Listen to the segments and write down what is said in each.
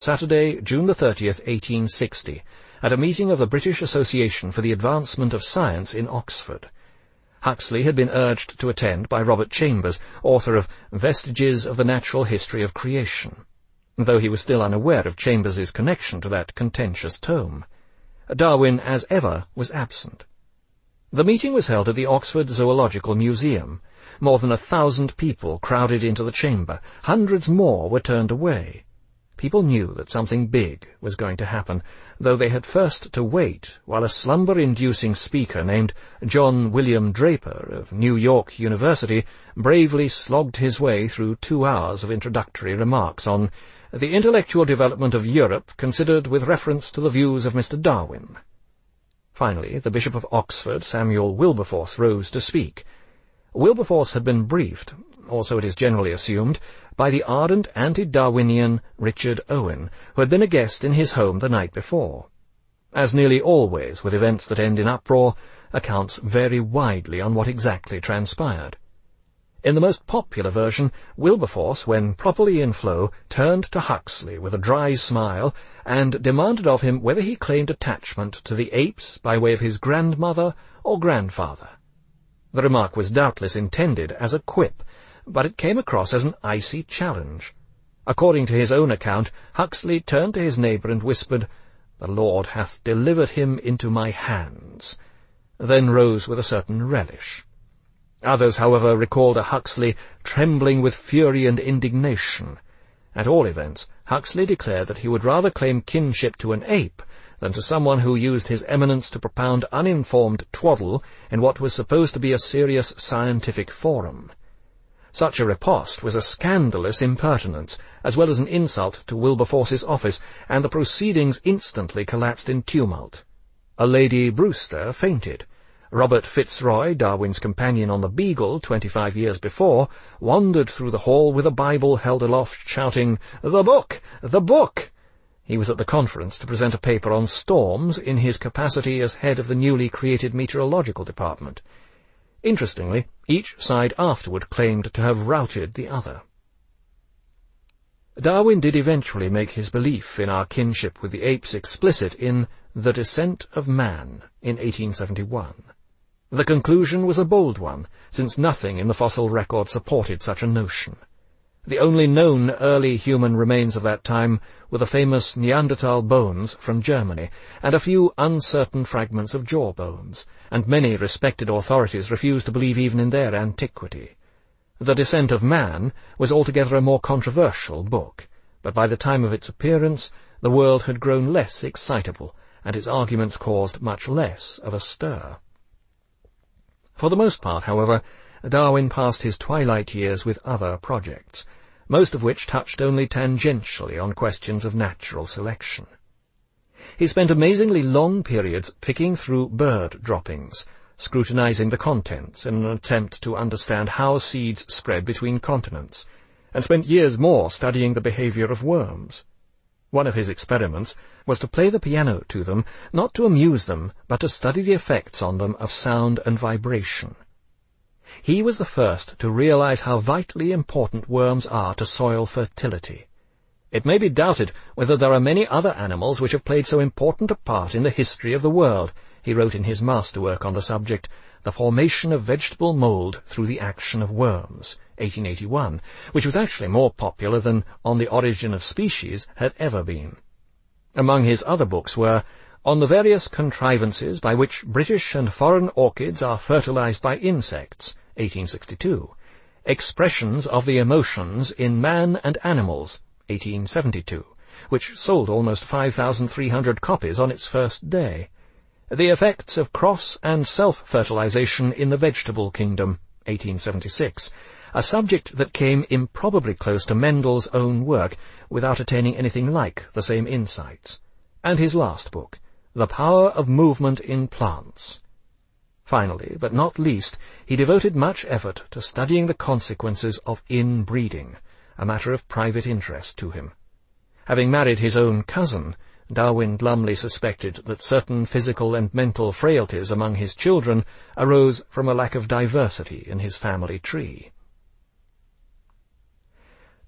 Saturday, June the 30th, 1860, at a meeting of the British Association for the Advancement of Science in Oxford. Huxley had been urged to attend by Robert Chambers, author of Vestiges of the Natural History of Creation, though he was still unaware of Chambers's connection to that contentious tome. Darwin, as ever, was absent. The meeting was held at the Oxford Zoological Museum. More than 1,000 people crowded into the chamber. Hundreds more were turned away. People knew that something big was going to happen, though they had first to wait while a slumber-inducing speaker named John William Draper of New York University bravely slogged his way through 2 hours of introductory remarks on the intellectual development of Europe considered with reference to the views of Mr. Darwin. Finally, the Bishop of Oxford, Samuel Wilberforce, rose to speak. Wilberforce had been briefed, or so it is generally assumed, by the ardent anti-Darwinian Richard Owen, who had been a guest in his home the night before. As nearly always with events that end in uproar, accounts vary widely on what exactly transpired. In the most popular version, Wilberforce, when properly in flow, turned to Huxley with a dry smile and demanded of him whether he claimed attachment to the apes by way of his grandmother or grandfather. The remark was doubtless intended as a quip, but it came across as an icy challenge. According to his own account, Huxley turned to his neighbour and whispered, "The Lord hath delivered him into my hands," then rose with a certain relish. Others, however, recalled a Huxley trembling with fury and indignation. At all events, Huxley declared that he would rather claim kinship to an ape than to someone who used his eminence to propound uninformed twaddle in what was supposed to be a serious scientific forum. Such a riposte was a scandalous impertinence, as well as an insult to Wilberforce's office, and the proceedings instantly collapsed in tumult. A Lady Brewster fainted. Robert Fitzroy, Darwin's companion on the Beagle 25 years before, wandered through the hall with a Bible held aloft, shouting, "The book! The book!" He was at the conference to present a paper on storms in his capacity as head of the newly created meteorological department. Interestingly, each side afterward claimed to have routed the other. Darwin did eventually make his belief in our kinship with the apes explicit in The Descent of Man in 1871. The conclusion was a bold one, since nothing in the fossil record supported such a notion. The only known early human remains of that time were the famous Neanderthal bones from Germany, and a few uncertain fragments of jaw bones, and many respected authorities refused to believe even in their antiquity. The Descent of Man was altogether a more controversial book, but by the time of its appearance the world had grown less excitable, and its arguments caused much less of a stir. For the most part, however, Darwin passed his twilight years with other projects, most of which touched only tangentially on questions of natural selection. He spent amazingly long periods picking through bird droppings, scrutinizing the contents in an attempt to understand how seeds spread between continents, and spent years more studying the behavior of worms. One of his experiments was to play the piano to them, not to amuse them, but to study the effects on them of sound and vibration. He was the first to realize how vitally important worms are to soil fertility. It may be doubted whether there are many other animals which have played so important a part in the history of the world, he wrote in his masterwork on the subject, The Formation of Vegetable Mold Through the Action of Worms, 1881, which was actually more popular than On the Origin of Species had ever been. Among his other books were On the Various Contrivances by which British and Foreign Orchids are Fertilized by Insects, 1862, Expressions of the Emotions in Man and Animals, 1872, which sold almost 5,300 copies on its first day, The Effects of Cross and Self-Fertilization in the Vegetable Kingdom, 1876, a subject that came improbably close to Mendel's own work without attaining anything like the same insights, and his last book, The Power of Movement in Plants. Finally, but not least, he devoted much effort to studying the consequences of inbreeding, a matter of private interest to him. Having married his own cousin, Darwin glumly suspected that certain physical and mental frailties among his children arose from a lack of diversity in his family tree.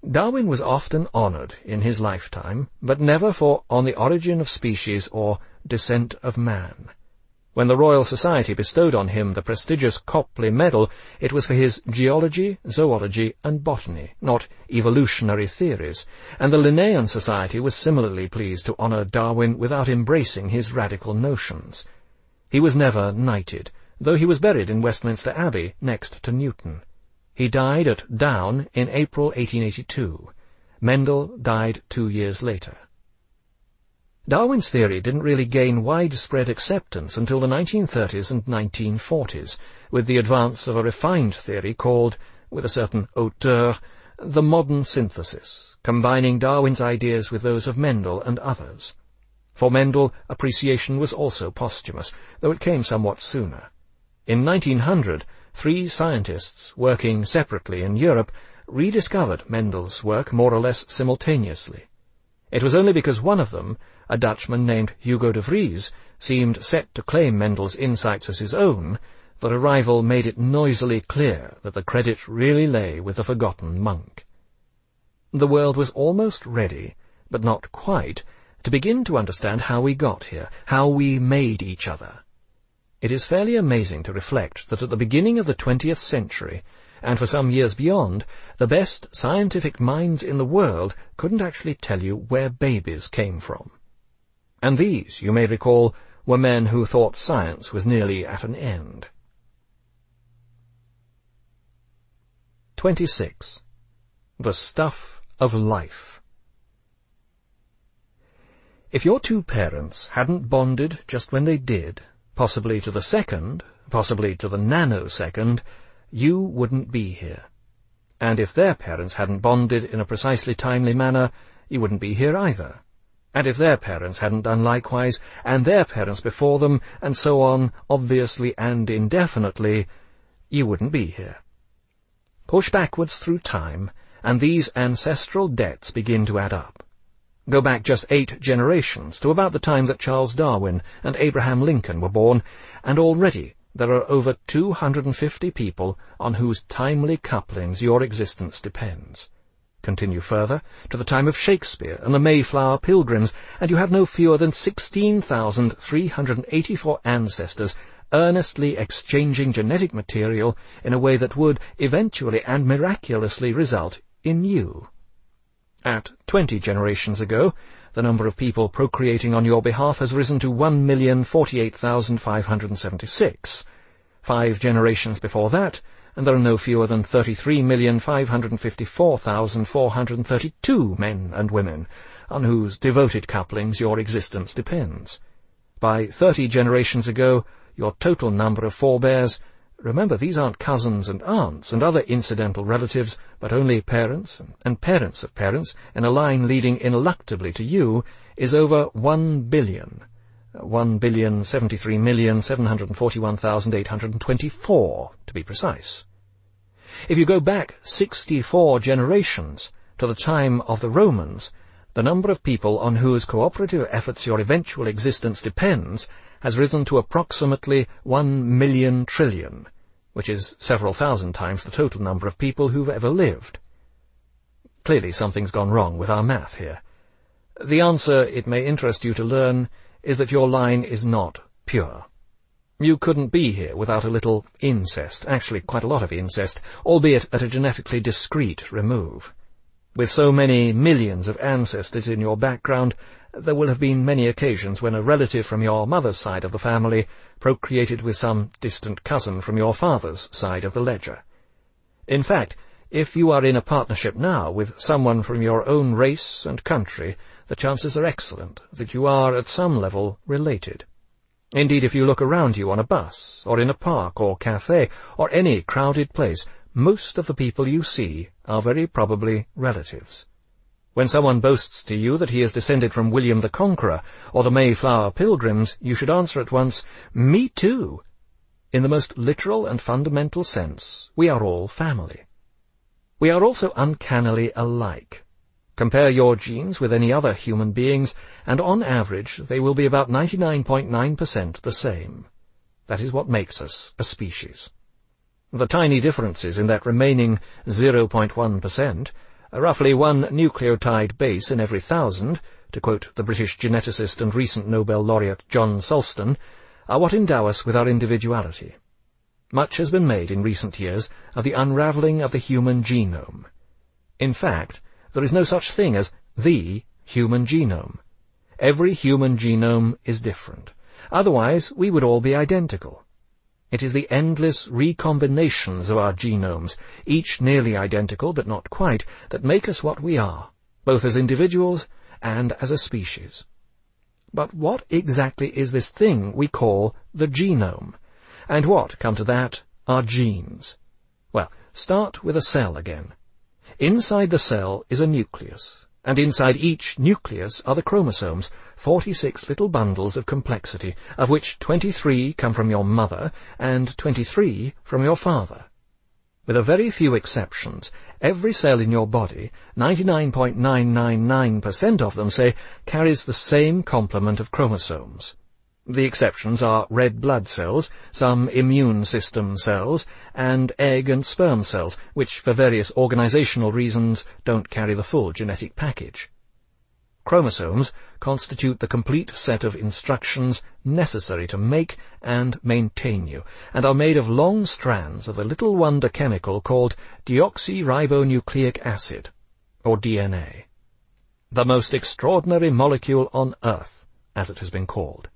Darwin was often honoured in his lifetime, but never for On the Origin of Species or Descent of Man. When the Royal Society bestowed on him the prestigious Copley Medal, it was for his geology, zoology, and botany, not evolutionary theories, and the Linnaean Society was similarly pleased to honour Darwin without embracing his radical notions. He was never knighted, though he was buried in Westminster Abbey next to Newton. He died at Down in April 1882. Mendel died 2 years later. Darwin's theory didn't really gain widespread acceptance until the 1930s and 1940s, with the advance of a refined theory called, with a certain hauteur, the modern synthesis, combining Darwin's ideas with those of Mendel and others. For Mendel, appreciation was also posthumous, though it came somewhat sooner. In 1900, 3 scientists, working separately in Europe, rediscovered Mendel's work more or less simultaneously. It was only because one of them, a Dutchman named Hugo de Vries, seemed set to claim Mendel's insights as his own, that a rival made it noisily clear that the credit really lay with the forgotten monk. The world was almost ready, but not quite, to begin to understand how we got here, how we made each other. It is fairly amazing to reflect that at the beginning of the 20th century, and for some years beyond, the best scientific minds in the world couldn't actually tell you where babies came from. And these, you may recall, were men who thought science was nearly at an end. 26. The Stuff of Life. If your 2 parents hadn't bonded just when they did, possibly to the second, possibly to the nanosecond, you wouldn't be here. And if their parents hadn't bonded in a precisely timely manner, you wouldn't be here either. And if their parents hadn't done likewise, and their parents before them, and so on, obviously and indefinitely, you wouldn't be here. Push backwards through time, and these ancestral debts begin to add up. Go back just 8 generations to about the time that Charles Darwin and Abraham Lincoln were born, and already there are over 250 people on whose timely couplings your existence depends. Continue further, to the time of Shakespeare and the Mayflower Pilgrims, and you have no fewer than 16,384 ancestors earnestly exchanging genetic material in a way that would, eventually and miraculously, result in you. At 20 generations ago, the number of people procreating on your behalf has risen to 1,048,576. 5 generations before that, and there are no fewer than 33,554,432 men and women on whose devoted couplings your existence depends. By 30 generations ago, your total number of forebears, remember these aren't cousins and aunts and other incidental relatives, but only parents and parents of parents in a line leading ineluctably to you, is over 1 billion. 1,073,741,824, to be precise. If you go back 64 generations to the time of the Romans, the number of people on whose cooperative efforts your eventual existence depends has risen to approximately 1 million trillion, which is several thousand times the total number of people who've ever lived. Clearly something's gone wrong with our math here. The answer, it may interest you to learn, is that your line is not pure. You couldn't be here without a little incest, actually quite a lot of incest, albeit at a genetically discreet remove. With so many millions of ancestors in your background, there will have been many occasions when a relative from your mother's side of the family procreated with some distant cousin from your father's side of the ledger. In fact, if you are in a partnership now with someone from your own race and country, the chances are excellent that you are at some level related. Indeed, if you look around you on a bus, or in a park or cafe, or any crowded place, most of the people you see are very probably relatives. When someone boasts to you that he is descended from William the Conqueror or the Mayflower Pilgrims, you should answer at once, "Me too." In the most literal and fundamental sense, we are all family. We are also uncannily alike. Compare your genes with any other human beings, and on average they will be about 99.9% the same. That is what makes us a species. The tiny differences in that remaining 0.1% Roughly one nucleotide base in every 1,000, to quote the British geneticist and recent Nobel laureate John Sulston, are what endow us with our individuality. Much has been made in recent years of the unravelling of the human genome. In fact, there is no such thing as the human genome. Every human genome is different. Otherwise, we would all be identical. It is the endless recombinations of our genomes, each nearly identical but not quite, that make us what we are, both as individuals and as a species. But what exactly is this thing we call the genome? And what, come to that, are genes? Well, start with a cell again. Inside the cell is a nucleus, and inside each nucleus are the chromosomes, 46 little bundles of complexity, of which 23 come from your mother and 23 from your father. With a very few exceptions, every cell in your body, 99.999% of them, say, carries the same complement of chromosomes. The exceptions are red blood cells, some immune system cells, and egg and sperm cells, which for various organizational reasons don't carry the full genetic package. Chromosomes constitute the complete set of instructions necessary to make and maintain you, and are made of long strands of the little wonder chemical called deoxyribonucleic acid, or DNA. The most extraordinary molecule on Earth, as it has been called.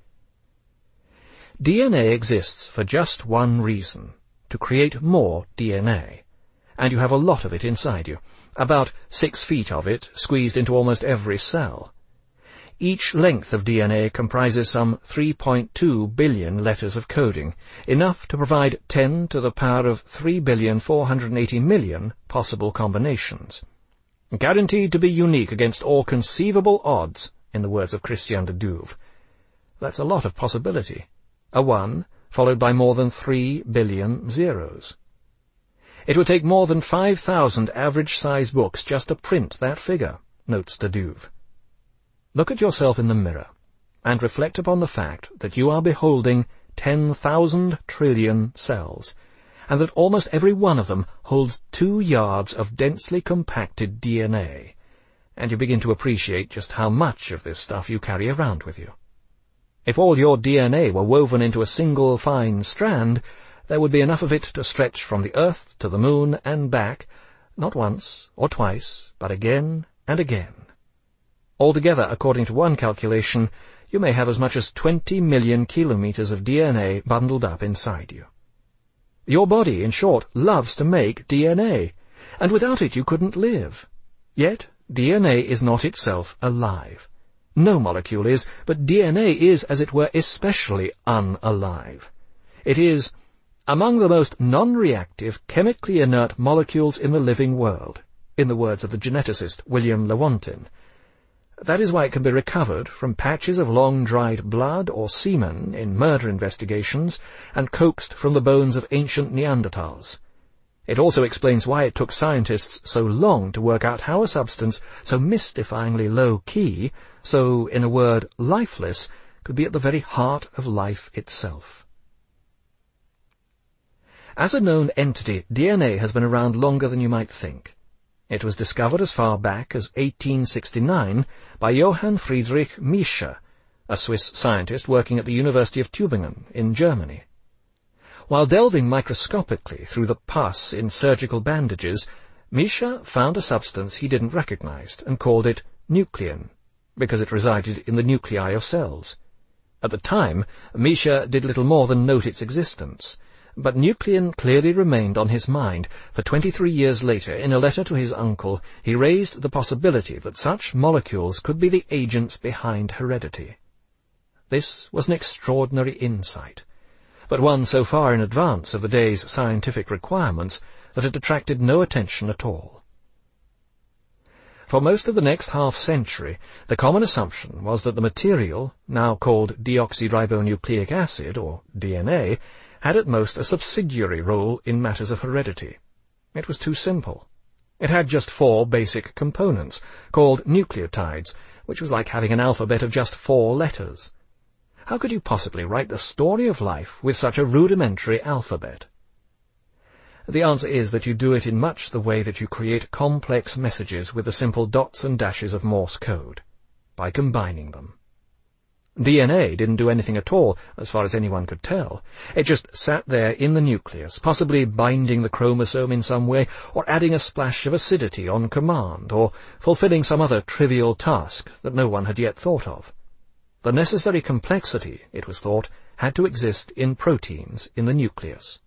DNA exists for just one reason, to create more DNA, and you have a lot of it inside you, about 6 feet of it squeezed into almost every cell. Each length of DNA comprises some 3.2 billion letters of coding, enough to provide 10 to the power of 3,480,000,000 possible combinations. Guaranteed to be unique against all conceivable odds, in the words of Christian de Duve. That's a lot of possibility. A 1, followed by more than 3 billion zeros. It would take more than 5,000 average-size books just to print that figure, notes de Duve. Look at yourself in the mirror, and reflect upon the fact that you are beholding 10,000 trillion cells, and that almost every one of them holds 2 yards of densely compacted DNA, and you begin to appreciate just how much of this stuff you carry around with you. If all your DNA were woven into a single fine strand, there would be enough of it to stretch from the Earth to the Moon and back, not once or twice, but again and again. Altogether, according to one calculation, you may have as much as 20 million kilometers of DNA bundled up inside you. Your body, in short, loves to make DNA, and without it you couldn't live. Yet DNA is not itself alive. No molecule is, but DNA is, as it were, especially unalive. It is among the most non-reactive, chemically inert molecules in the living world, in the words of the geneticist William Lewontin. That is why it can be recovered from patches of long-dried blood or semen in murder investigations and coaxed from the bones of ancient Neanderthals. It also explains why it took scientists so long to work out how a substance so mystifyingly low-key, so, in a word, lifeless, could be at the very heart of life itself. As a known entity, DNA has been around longer than you might think. It was discovered as far back as 1869 by Johann Friedrich Miescher, a Swiss scientist working at the University of Tübingen in Germany. While delving microscopically through the pus in surgical bandages, Miescher found a substance he didn't recognize and called it nuclein, because it resided in the nuclei of cells. At the time, Miescher did little more than note its existence, but nuclein clearly remained on his mind, for 23 years later, in a letter to his uncle, he raised the possibility that such molecules could be the agents behind heredity. This was an extraordinary insight, but one so far in advance of the day's scientific requirements that it attracted no attention at all. For most of the next half-century, the common assumption was that the material, now called deoxyribonucleic acid, or DNA, had at most a subsidiary role in matters of heredity. It was too simple. It had just 4 basic components, called nucleotides, which was like having an alphabet of just 4 letters. How could you possibly write the story of life with such a rudimentary alphabet? The answer is that you do it in much the way that you create complex messages with the simple dots and dashes of Morse code, by combining them. DNA didn't do anything at all, as far as anyone could tell. It just sat there in the nucleus, possibly binding the chromosome in some way, or adding a splash of acidity on command, or fulfilling some other trivial task that no one had yet thought of. The necessary complexity, it was thought, had to exist in proteins in the nucleus.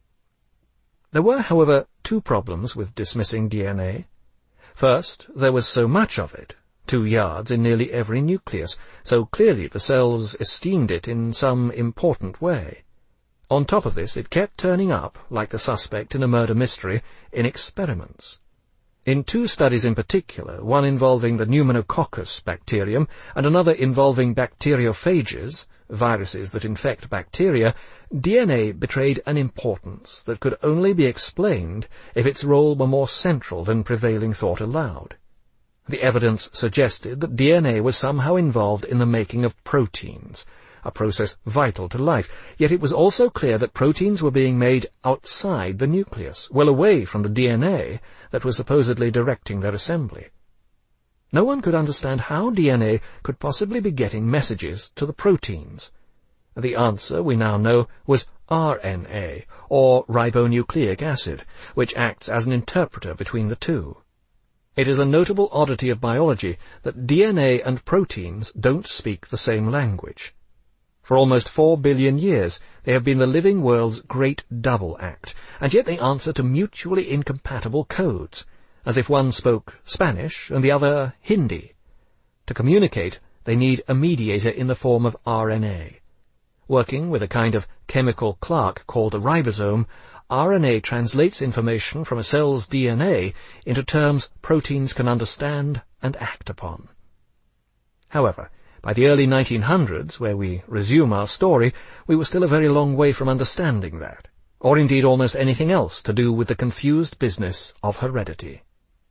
There were, however, two problems with dismissing DNA. First, there was so much of it, 2 yards in nearly every nucleus, so clearly the cells esteemed it in some important way. On top of this, it kept turning up, like the suspect in a murder mystery, in experiments. In 2 studies in particular, one involving the pneumococcus bacterium and another involving bacteriophages, viruses that infect bacteria, DNA betrayed an importance that could only be explained if its role were more central than prevailing thought allowed. The evidence suggested that DNA was somehow involved in the making of proteins, a process vital to life, yet it was also clear that proteins were being made outside the nucleus, well away from the DNA that was supposedly directing their assembly. No one could understand how DNA could possibly be getting messages to the proteins. The answer, we now know, was RNA, or ribonucleic acid, which acts as an interpreter between the two. It is a notable oddity of biology that DNA and proteins don't speak the same language. For almost 4 billion years, they have been the living world's great double act, and yet they answer to mutually incompatible codes, as if one spoke Spanish and the other Hindi. To communicate, they need a mediator in the form of RNA. Working with a kind of chemical clerk called a ribosome, RNA translates information from a cell's DNA into terms proteins can understand and act upon. However, by the early 1900s, where we resume our story, we were still a very long way from understanding that, or indeed almost anything else to do with the confused business of heredity.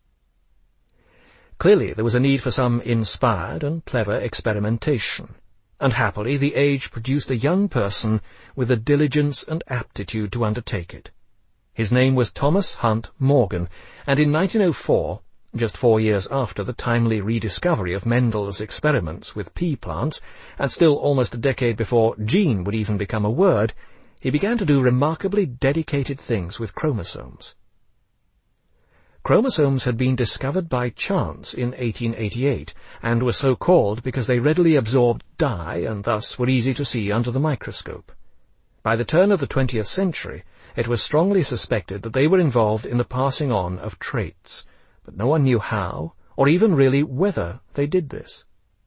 Clearly there was a need for some inspired and clever experimentation, and happily the age produced a young person with the diligence and aptitude to undertake it. His name was Thomas Hunt Morgan, and in 1904, just 4 years after the timely rediscovery of Mendel's experiments with pea plants, and still almost a decade before gene would even become a word, he began to do remarkably dedicated things with chromosomes. Chromosomes had been discovered by chance in 1888, and were so called because they readily absorbed dye and thus were easy to see under the microscope. By the turn of the 20th century, it was strongly suspected that they were involved in the passing on of traits, but no one knew how, or even really whether they did this.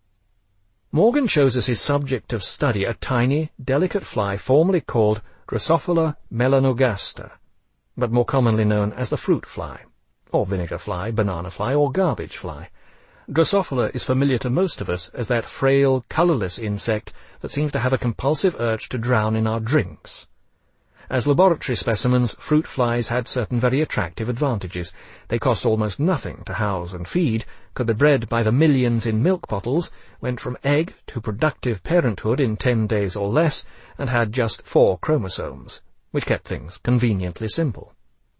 Morgan chose as his subject of study a tiny, delicate fly formerly called Drosophila melanogaster, but more commonly known as the fruit fly, or vinegar fly, banana fly, or garbage fly. Drosophila is familiar to most of us as that frail, colourless insect that seems to have a compulsive urge to drown in our drinks. As laboratory specimens, fruit flies had certain very attractive advantages. They cost almost nothing to house and feed, could be bred by the millions in milk bottles, went from egg to productive parenthood in 10 days or less, and had just 4 chromosomes, which kept things conveniently simple.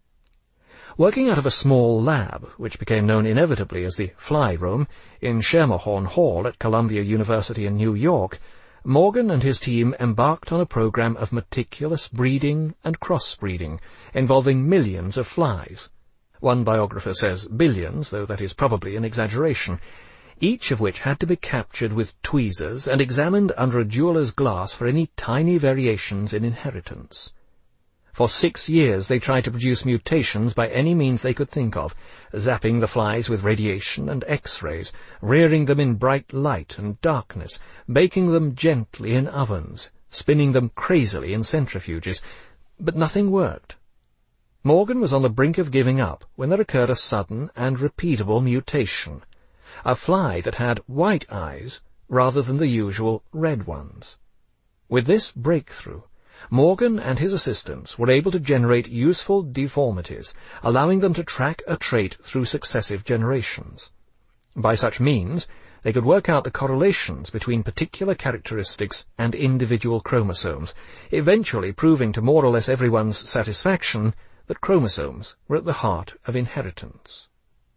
Working out of a small lab, which became known inevitably as the fly room, in Schermerhorn Hall at Columbia University in New York, Morgan and his team embarked on a program of meticulous breeding and crossbreeding, involving millions of flies. One biographer says billions, though that is probably an exaggeration, each of which had to be captured with tweezers and examined under a jeweller's glass for any tiny variations in inheritance. For 6 years they tried to produce mutations by any means they could think of, zapping the flies with radiation and X-rays, rearing them in bright light and darkness, baking them gently in ovens, spinning them crazily in centrifuges, but nothing worked. Morgan was on the brink of giving up when there occurred a sudden and repeatable mutation, a fly that had white eyes rather than the usual red ones. With this breakthrough, Morgan and his assistants were able to generate useful deformities, allowing them to track a trait through successive generations. By such means, they could work out the correlations between particular characteristics and individual chromosomes, eventually proving to more or less everyone's satisfaction that chromosomes were at the heart of inheritance.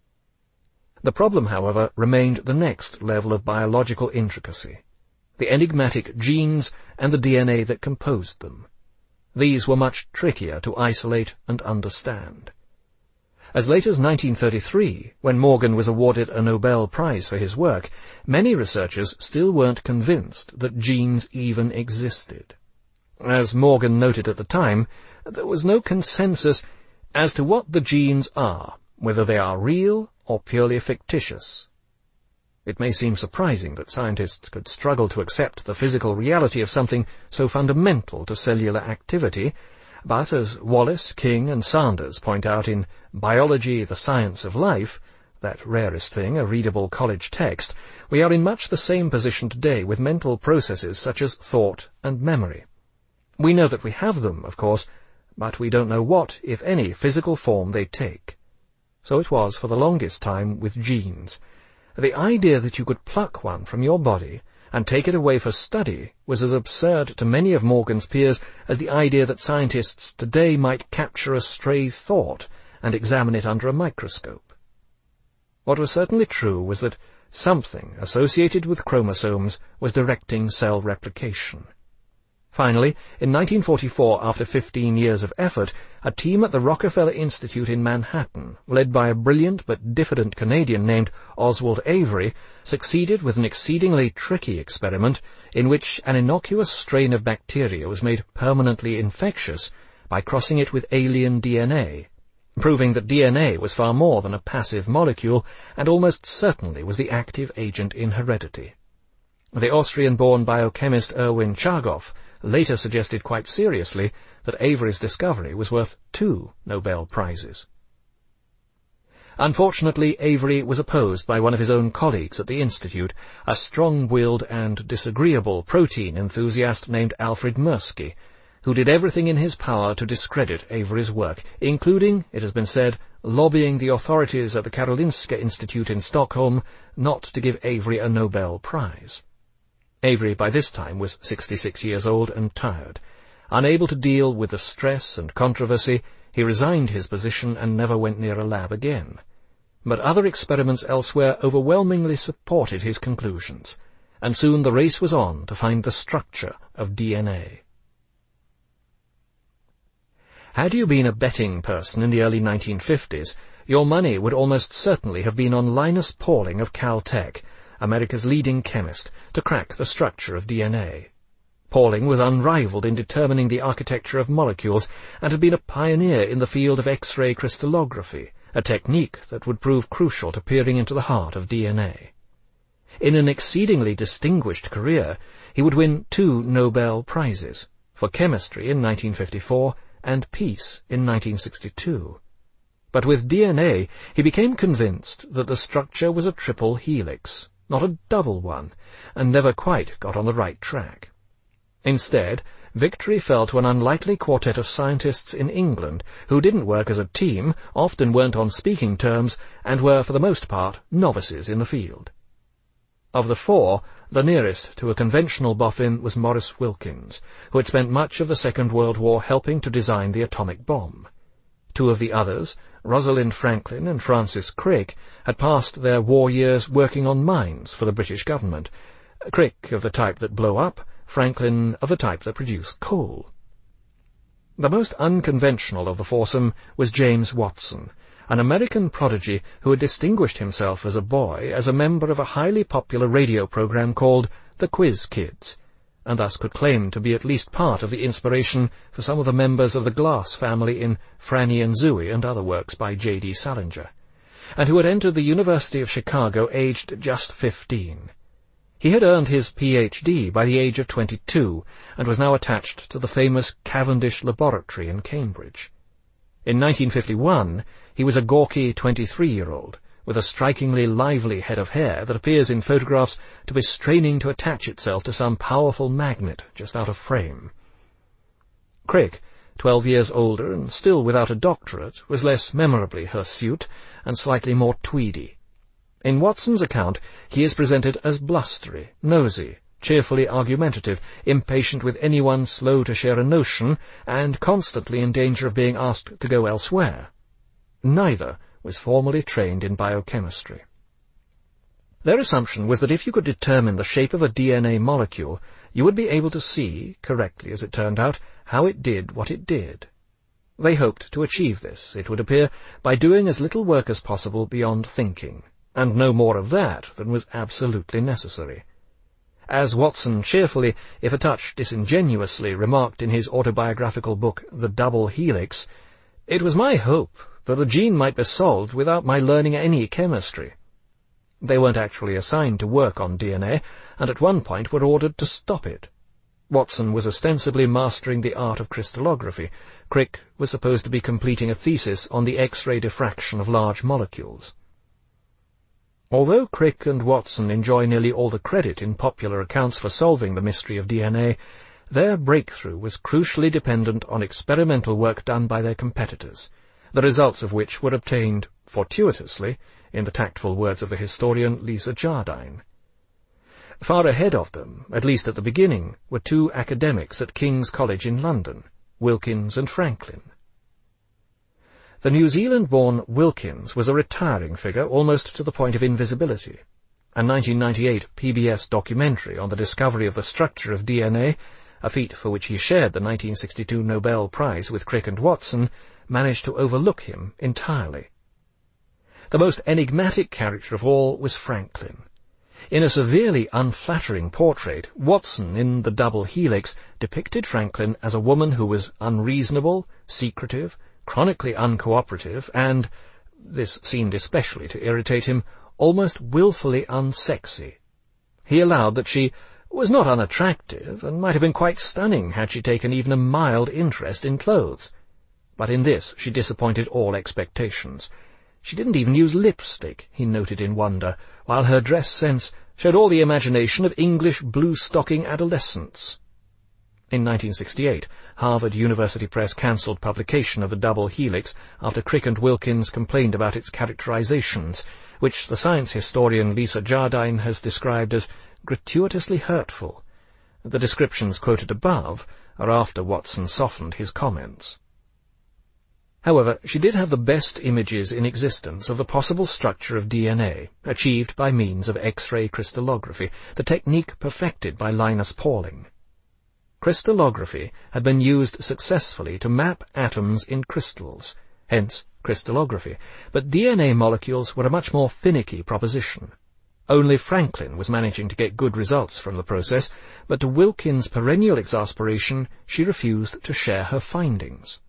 The problem, however, remained the next level of biological intricacy, the enigmatic genes and the DNA that composed them. These were much trickier to isolate and understand. As late as 1933, when Morgan was awarded a Nobel Prize for his work, many researchers still weren't convinced that genes even existed. As Morgan noted at the time, there was no consensus as to what the genes are, whether they are real or purely fictitious. It may seem surprising that scientists could struggle to accept the physical reality of something so fundamental to cellular activity, but as Wallace, King, and Sanders point out in Biology, the Science of Life, that rarest thing, a readable college text, we are in much the same position today with mental processes such as thought and memory. We know that we have them, of course, but we don't know what, if any, physical form they take. So it was for the longest time with genes. The idea that you could pluck one from your body and take it away for study was as absurd to many of Morgan's peers as the idea that scientists today might capture a stray thought and examine it under a microscope. What was certainly true was that something associated with chromosomes was directing cell replication. Finally, in 1944, after 15 years of effort, a team at the Rockefeller Institute in Manhattan, led by a brilliant but diffident Canadian named Oswald Avery, succeeded with an exceedingly tricky experiment in which an innocuous strain of bacteria was made permanently infectious by crossing it with alien DNA, proving that DNA was far more than a passive molecule and almost certainly was the active agent in heredity. The Austrian-born biochemist Erwin Chargaff later suggested quite seriously that Avery's discovery was worth 2 Nobel Prizes. Unfortunately, Avery was opposed by one of his own colleagues at the Institute, a strong-willed and disagreeable protein enthusiast named Alfred Mirsky, who did everything in his power to discredit Avery's work, including, it has been said, lobbying the authorities at the Karolinska Institute in Stockholm not to give Avery a Nobel Prize. Avery by this time was 66 years old and tired. Unable to deal with the stress and controversy, he resigned his position and never went near a lab again. But other experiments elsewhere overwhelmingly supported his conclusions, and soon the race was on to find the structure of DNA. Had you been a betting person in the early 1950s, your money would almost certainly have been on Linus Pauling of Caltech, America's leading chemist, to crack the structure of DNA. Pauling was unrivaled in determining the architecture of molecules and had been a pioneer in the field of X-ray crystallography, a technique that would prove crucial to peering into the heart of DNA. In an exceedingly distinguished career, he would win 2 Nobel Prizes, for chemistry in 1954 and peace in 1962. But with DNA, he became convinced that the structure was a triple helix, not a double one, and never quite got on the right track. Instead, victory fell to an unlikely quartet of scientists in England who didn't work as a team, often weren't on speaking terms, and were, for the most part, novices in the field. Of the 4, the nearest to a conventional boffin was Maurice Wilkins, who had spent much of the Second World War helping to design the atomic bomb. 2 of the others, Rosalind Franklin and Francis Crick, had passed their war years working on mines for the British government, Crick of the type that blow up, Franklin of the type that produce coal. The most unconventional of the foursome was James Watson, an American prodigy who had distinguished himself as a boy as a member of a highly popular radio program called The Quiz Kids, and thus could claim to be at least part of the inspiration for some of the members of the Glass family in Franny and Zooey and other works by J.D. Salinger, and who had entered the University of Chicago aged just 15. He had earned his Ph.D. by the age of 22, and was now attached to the famous Cavendish Laboratory in Cambridge. In 1951, he was a gawky 23-year-old, with a strikingly lively head of hair that appears in photographs to be straining to attach itself to some powerful magnet just out of frame. Crick, 12 years older and still without a doctorate, was less memorably hirsute and slightly more tweedy. In Watson's account, he is presented as blustery, nosy, cheerfully argumentative, impatient with anyone slow to share a notion, and constantly in danger of being asked to go elsewhere. Neither was formally trained in biochemistry. Their assumption was that if you could determine the shape of a DNA molecule, you would be able to see, correctly as it turned out, how it did what it did. They hoped to achieve this, it would appear, by doing as little work as possible beyond thinking, and no more of that than was absolutely necessary. As Watson cheerfully, if a touch disingenuously, remarked in his autobiographical book The Double Helix, "It was my hope that a gene might be solved without my learning any chemistry." They weren't actually assigned to work on DNA, and at one point were ordered to stop it. Watson was ostensibly mastering the art of crystallography. Crick was supposed to be completing a thesis on the X-ray diffraction of large molecules. Although Crick and Watson enjoy nearly all the credit in popular accounts for solving the mystery of DNA, their breakthrough was crucially dependent on experimental work done by their competitors, the results of which were obtained fortuitously, in the tactful words of the historian Lisa Jardine. Far ahead of them, at least at the beginning, were two academics at King's College in London, Wilkins and Franklin. The New Zealand-born Wilkins was a retiring figure almost to the point of invisibility. A 1998 PBS documentary on the discovery of the structure of DNA, a feat for which he shared the 1962 Nobel Prize with Crick and Watson, managed to overlook him entirely. The most enigmatic character of all was Franklin. In a severely unflattering portrait, Watson, in The Double Helix, depicted Franklin as a woman who was unreasonable, secretive, chronically uncooperative, and, this seemed especially to irritate him, almost willfully unsexy. He allowed that she was not unattractive, and might have been quite stunning had she taken even a mild interest in clothes. But in this she disappointed all expectations. She didn't even use lipstick, he noted in wonder, while her dress sense showed all the imagination of English blue-stocking adolescents. In 1968, Harvard University Press cancelled publication of The Double Helix after Crick and Wilkins complained about its characterizations, which the science historian Lisa Jardine has described as gratuitously hurtful. The descriptions quoted above are after Watson softened his comments. However, she did have the best images in existence of the possible structure of DNA, achieved by means of X-ray crystallography, the technique perfected by Linus Pauling. Crystallography had been used successfully to map atoms in crystals, hence crystallography, but DNA molecules were a much more finicky proposition. Only Franklin was managing to get good results from the process, but to Wilkins' perennial exasperation she refused to share her findings.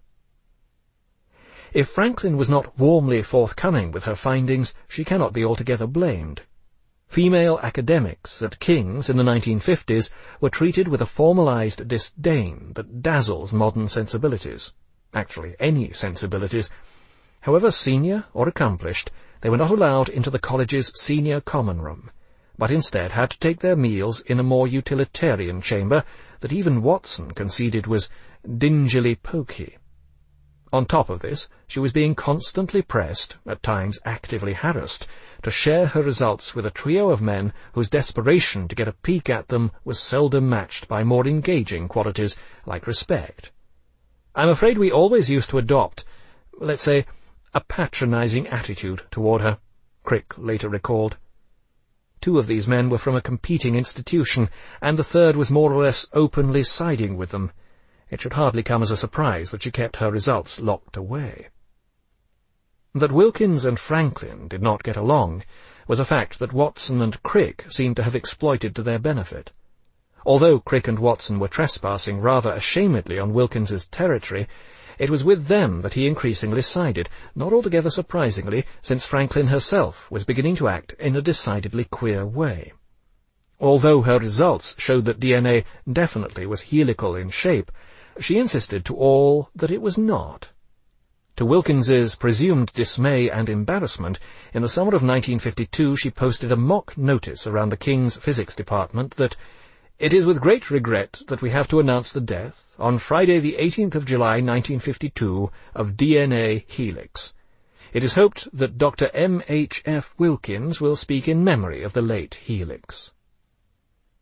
If Franklin was not warmly forthcoming with her findings, she cannot be altogether blamed. Female academics at King's in the 1950s were treated with a formalized disdain that dazzles modern sensibilities. Actually, any sensibilities. However senior or accomplished, they were not allowed into the college's senior common room, but instead had to take their meals in a more utilitarian chamber that even Watson conceded was dingily poky. On top of this, she was being constantly pressed, at times actively harassed, to share her results with a trio of men whose desperation to get a peek at them was seldom matched by more engaging qualities like respect. "I'm afraid we always used to adopt, let's say, a patronizing attitude toward her," Crick later recalled. Two of these men were from a competing institution, and the third was more or less openly siding with them. It should hardly come as a surprise that she kept her results locked away. That Wilkins and Franklin did not get along was a fact that Watson and Crick seemed to have exploited to their benefit. Although Crick and Watson were trespassing rather ashamedly on Wilkins's territory, it was with them that he increasingly sided, not altogether surprisingly, since Franklin herself was beginning to act in a decidedly queer way. Although her results showed that DNA definitely was helical in shape, she insisted to all that it was not. To Wilkins's presumed dismay and embarrassment, in the summer of 1952 she posted a mock notice around the King's Physics Department that, "It is with great regret that we have to announce the death, on Friday the 18th of July 1952, of DNA Helix. It is hoped that Dr. M.H.F. Wilkins will speak in memory of the late Helix."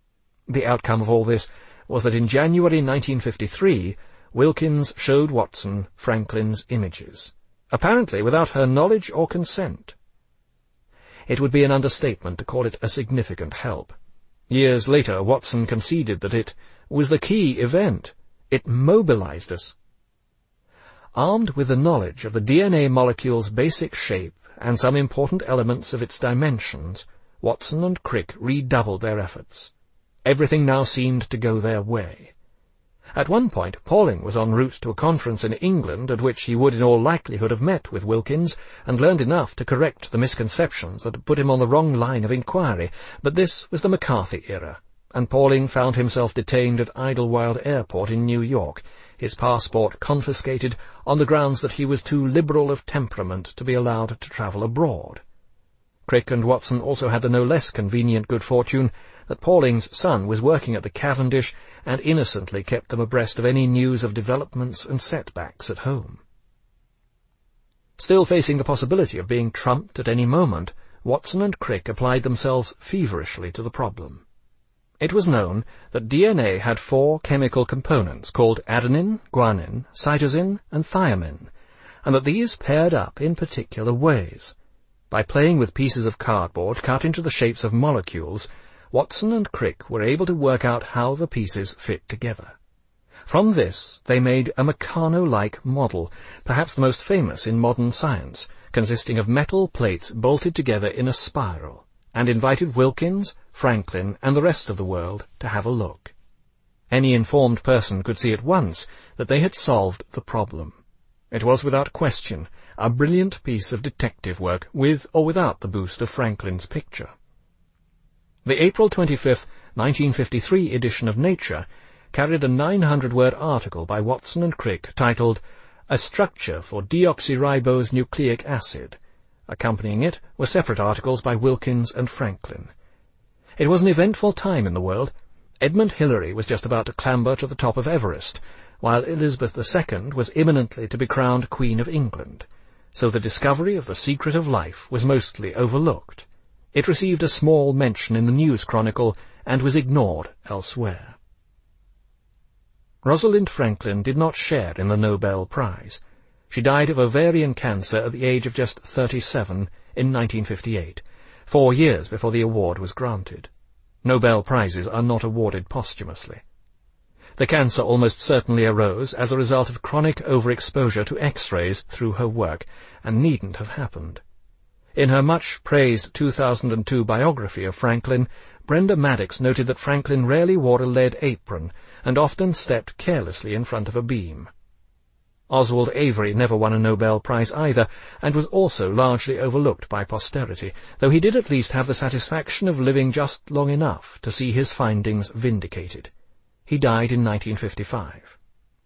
The outcome of all this was that in January 1953, Wilkins showed Watson Franklin's images, apparently without her knowledge or consent. It would be an understatement to call it a significant help. Years later, Watson conceded that it was the key event. It mobilized us. Armed with the knowledge of the DNA molecule's basic shape and some important elements of its dimensions, Watson and Crick redoubled their efforts. Everything now seemed to go their way. At one point, Pauling was en route to a conference in England at which he would in all likelihood have met with Wilkins and learned enough to correct the misconceptions that had put him on the wrong line of inquiry, but this was the McCarthy era, and Pauling found himself detained at Idlewild Airport in New York, his passport confiscated on the grounds that he was too liberal of temperament to be allowed to travel abroad. Crick and Watson also had the no less convenient good fortune that Pauling's son was working at the Cavendish and innocently kept them abreast of any news of developments and setbacks at home. Still facing the possibility of being trumped at any moment, Watson and Crick applied themselves feverishly to the problem. It was known that DNA had 4 chemical components called adenine, guanine, cytosine, and thymine, and that these paired up in particular ways. By playing with pieces of cardboard cut into the shapes of molecules, Watson and Crick were able to work out how the pieces fit together. From this they made a Meccano-like model, perhaps the most famous in modern science, consisting of metal plates bolted together in a spiral, and invited Wilkins, Franklin, and the rest of the world to have a look. Any informed person could see at once that they had solved the problem. It was without question a brilliant piece of detective work, with or without the boost of Franklin's picture. The April 25, 1953 edition of Nature carried a 900-word article by Watson and Crick titled A Structure for Deoxyribose Nucleic Acid. Accompanying it were separate articles by Wilkins and Franklin. It was an eventful time in the world. Edmund Hillary was just about to clamber to the top of Everest, while Elizabeth II was imminently to be crowned Queen of England, so the discovery of the secret of life was mostly overlooked. It received a small mention in the News Chronicle and was ignored elsewhere. Rosalind Franklin did not share in the Nobel Prize. She died of ovarian cancer at the age of just 37 in 1958, 4 years before the award was granted. Nobel Prizes are not awarded posthumously. The cancer almost certainly arose as a result of chronic overexposure to X-rays through her work, and needn't have happened. In her much-praised 2002 biography of Franklin, Brenda Maddox noted that Franklin rarely wore a lead apron and often stepped carelessly in front of a beam. Oswald Avery never won a Nobel Prize either, and was also largely overlooked by posterity, though he did at least have the satisfaction of living just long enough to see his findings vindicated. He died in 1955.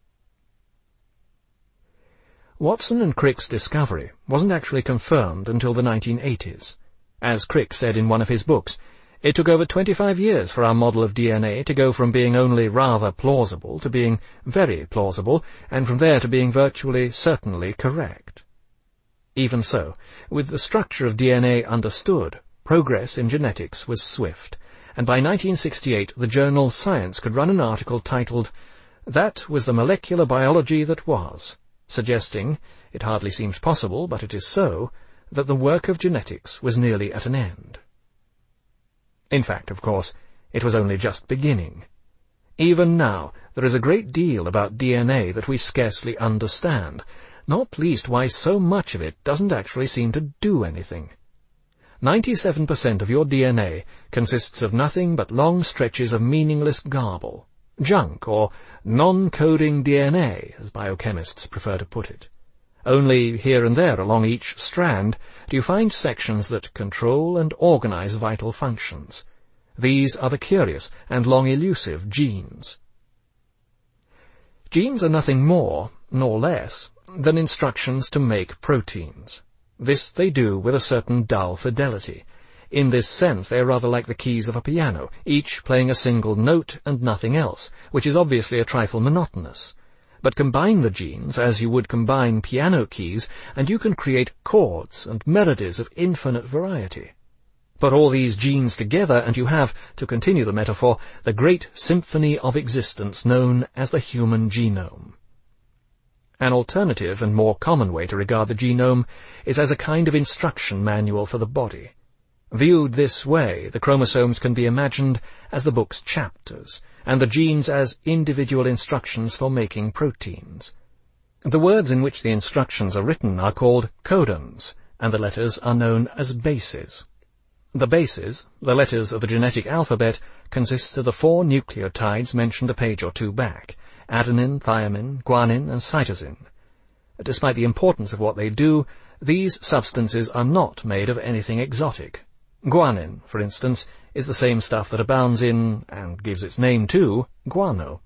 Watson and Crick's discovery wasn't actually confirmed until the 1980s. As Crick said in one of his books, it took over 25 years for our model of DNA to go from being only rather plausible to being very plausible, and from there to being virtually certainly correct. Even so, with the structure of DNA understood, progress in genetics was swift, and by 1968 the journal Science could run an article titled, "That was the molecular biology that was," suggesting, it hardly seems possible, but it is so, that the work of genetics was nearly at an end. In fact, of course, it was only just beginning. Even now, there is a great deal about DNA that we scarcely understand, not least why so much of it doesn't actually seem to do anything. 97% of your DNA consists of nothing but long stretches of meaningless garble, junk, or non-coding DNA, as biochemists prefer to put it. Only here and there along each strand do you find sections that control and organize vital functions. These are the curious and long elusive genes. Genes are nothing more, nor less, than instructions to make proteins. This they do with a certain dull fidelity. In this sense they are rather like the keys of a piano, each playing a single note and nothing else, which is obviously a trifle monotonous. But combine the genes as you would combine piano keys, and you can create chords and melodies of infinite variety. Put all these genes together and you have, to continue the metaphor, the great symphony of existence known as the human genome. An alternative and more common way to regard the genome is as a kind of instruction manual for the body. Viewed this way, the chromosomes can be imagined as the book's chapters, and the genes as individual instructions for making proteins. The words in which the instructions are written are called codons, and the letters are known as bases. The bases, the letters of the genetic alphabet, consist of the 4 nucleotides mentioned a page or 2 back: adenine, thymine, guanine, and cytosine. Despite the importance of what they do, these substances are not made of anything exotic. Guanine, for instance, is the same stuff that abounds in, and gives its name to, guano.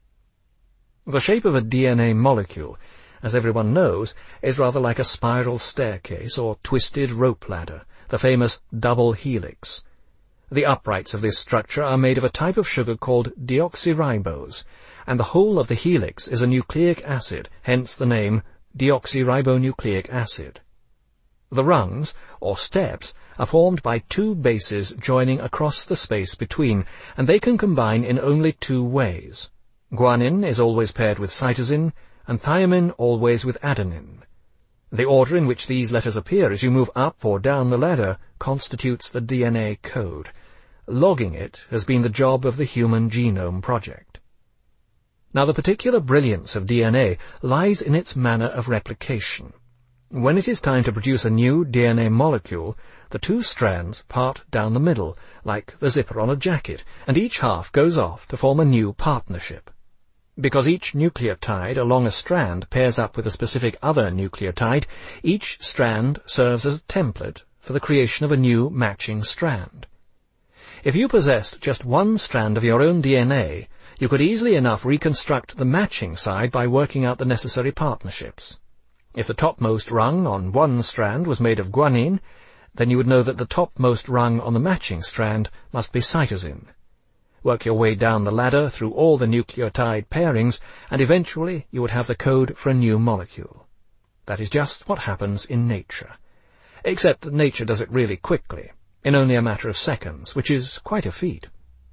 The shape of a DNA molecule, as everyone knows, is rather like a spiral staircase or twisted rope ladder, the famous double helix. The uprights of this structure are made of a type of sugar called deoxyribose, and the whole of the helix is a nucleic acid, hence the name deoxyribonucleic acid. The rungs, or steps, are formed by 2 bases joining across the space between, and they can combine in only 2 ways. Guanine is always paired with cytosine, and thymine always with adenine. The order in which these letters appear as you move up or down the ladder constitutes the DNA code. Logging it has been the job of the Human Genome Project. Now, the particular brilliance of DNA lies in its manner of replication. When it is time to produce a new DNA molecule, the 2 strands part down the middle, like the zipper on a jacket, and each half goes off to form a new partnership. Because each nucleotide along a strand pairs up with a specific other nucleotide, each strand serves as a template for the creation of a new matching strand. If you possessed just one strand of your own DNA, you could easily enough reconstruct the matching side by working out the necessary partnerships. If the topmost rung on one strand was made of guanine, then you would know that the topmost rung on the matching strand must be cytosine. Work your way down the ladder through all the nucleotide pairings, and eventually you would have the code for a new molecule. That is just what happens in nature. Except that nature does it really quickly, in only a matter of seconds, which is quite a feat.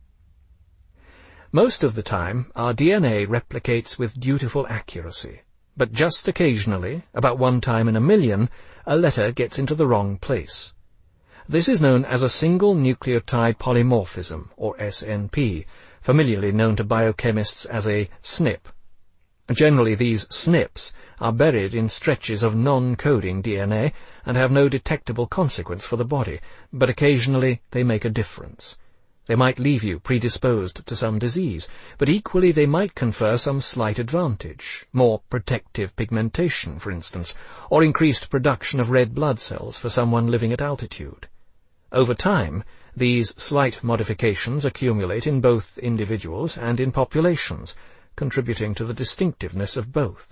Most of the time, our DNA replicates with dutiful accuracy, but just occasionally, about 1 time in a million, a letter gets into the wrong place. This is known as a single nucleotide polymorphism, or SNP, familiarly known to biochemists as a SNP. Generally, these SNPs are buried in stretches of non-coding DNA and have no detectable consequence for the body, but occasionally they make a difference. They might leave you predisposed to some disease, but equally they might confer some slight advantage, more protective pigmentation, for instance, or increased production of red blood cells for someone living at altitude. Over time, these slight modifications accumulate in both individuals and in populations, contributing to the distinctiveness of both.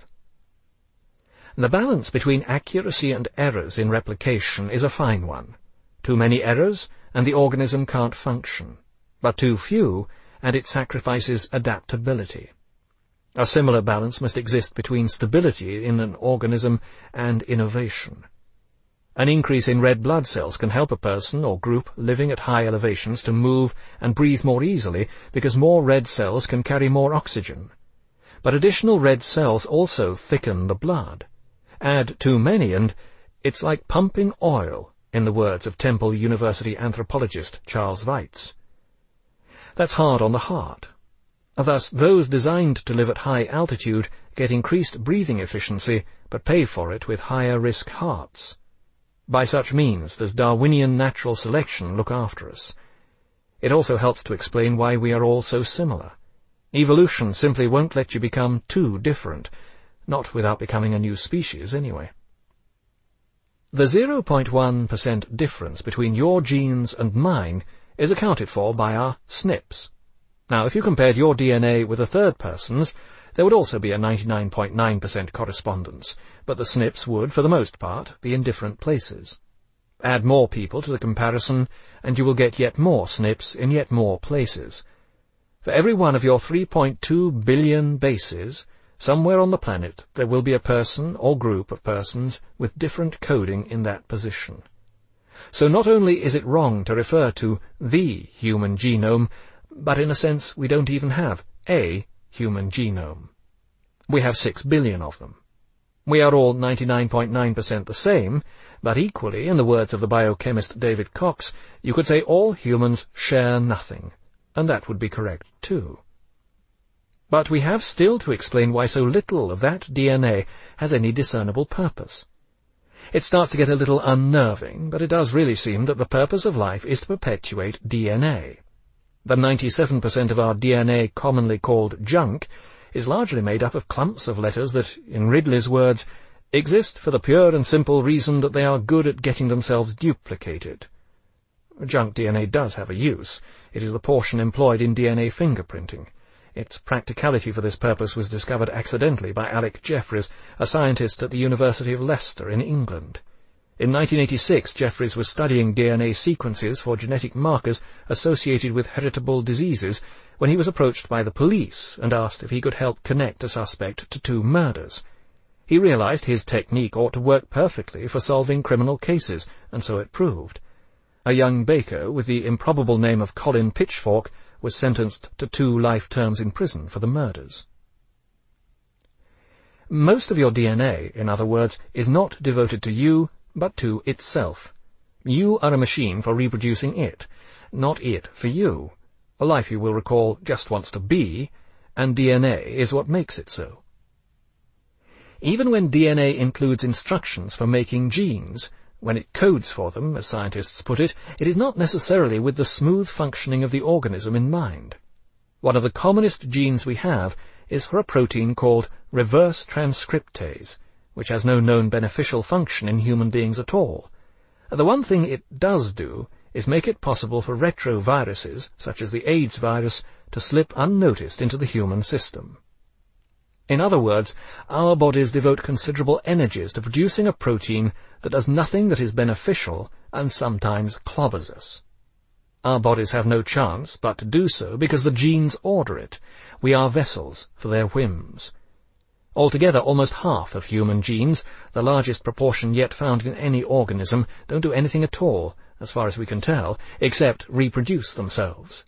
The balance between accuracy and errors in replication is a fine one. Too many errors, and the organism can't function, but too few, and it sacrifices adaptability. A similar balance must exist between stability in an organism and innovation. An increase in red blood cells can help a person or group living at high elevations to move and breathe more easily because more red cells can carry more oxygen. But additional red cells also thicken the blood. Add too many and it's like pumping oil, in the words of Temple University anthropologist Charles Weitz. That's hard on the heart. Thus, those designed to live at high altitude get increased breathing efficiency, but pay for it with higher risk hearts. By such means does Darwinian natural selection look after us. It also helps to explain why we are all so similar. Evolution simply won't let you become too different, not without becoming a new species anyway. The 0.1% difference between your genes and mine is accounted for by our SNPs. Now, if you compared your DNA with a third person's, there would also be a 99.9% correspondence, but the SNPs would, for the most part, be in different places. Add more people to the comparison, and you will get yet more SNPs in yet more places. For every one of your 3.2 billion bases, somewhere on the planet there will be a person or group of persons with different coding in that position. So not only is it wrong to refer to the human genome, but in a sense we don't even have a human genome. We have 6 billion of them. We are all 99.9% the same, but equally, in the words of the biochemist David Cox, you could say all humans share nothing, and that would be correct too. But we have still to explain why so little of that DNA has any discernible purpose. It starts to get a little unnerving, but it does really seem that the purpose of life is to perpetuate DNA. The 97% of our DNA commonly called junk is largely made up of clumps of letters that, in Ridley's words, exist for the pure and simple reason that they are good at getting themselves duplicated. Junk DNA does have a use. It is the portion employed in DNA fingerprinting. Its practicality for this purpose was discovered accidentally by Alec Jeffreys, a scientist at the University of Leicester in England. In 1986, Jeffreys was studying DNA sequences for genetic markers associated with heritable diseases when he was approached by the police and asked if he could help connect a suspect to 2 murders. He realized his technique ought to work perfectly for solving criminal cases, and so it proved. A young baker with the improbable name of Colin Pitchfork was sentenced to 2 life terms in prison for the murders. Most of your DNA, in other words, is not devoted to you, but to itself. You are a machine for reproducing it, not it for you. A life, you will recall, just wants to be, and DNA is what makes it so. Even when DNA includes instructions for making genes, when it codes for them, as scientists put it, it is not necessarily with the smooth functioning of the organism in mind. One of the commonest genes we have is for a protein called reverse transcriptase, which has no known beneficial function in human beings at all. The one thing it does do is make it possible for retroviruses, such as the AIDS virus, to slip unnoticed into the human system. In other words, our bodies devote considerable energies to producing a protein that does nothing that is beneficial and sometimes clobbers us. Our bodies have no chance but to do so because the genes order it. We are vessels for their whims. Altogether, almost half of human genes, the largest proportion yet found in any organism, don't do anything at all, as far as we can tell, except reproduce themselves.